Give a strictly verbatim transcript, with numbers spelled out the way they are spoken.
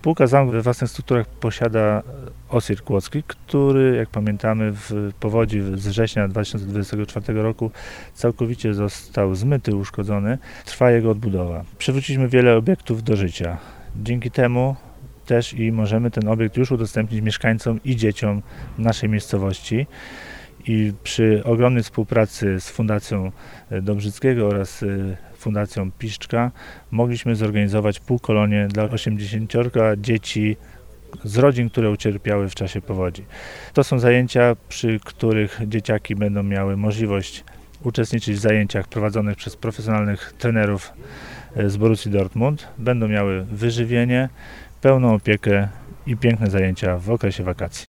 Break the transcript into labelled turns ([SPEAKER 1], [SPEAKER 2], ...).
[SPEAKER 1] Spółka Zamk we własnych strukturach posiada osir kłodzki, który, jak pamiętamy, w powodzi z września dwa tysiące dwudziestego czwartego roku całkowicie został zmyty, uszkodzony. Trwa jego odbudowa. Przywróciliśmy wiele obiektów do życia. Dzięki temu też i możemy ten obiekt już udostępnić mieszkańcom i dzieciom naszej miejscowości. I przy ogromnej współpracy z Fundacją Dobrzyckiego oraz Fundacją Piszczka mogliśmy zorganizować półkolonię dla osiemdziesięciorga dzieci z rodzin, które ucierpiały w czasie powodzi. To są zajęcia, przy których dzieciaki będą miały możliwość uczestniczyć w zajęciach prowadzonych przez profesjonalnych trenerów z Borussii Dortmund. Będą miały wyżywienie, pełną opiekę i piękne zajęcia w okresie wakacji.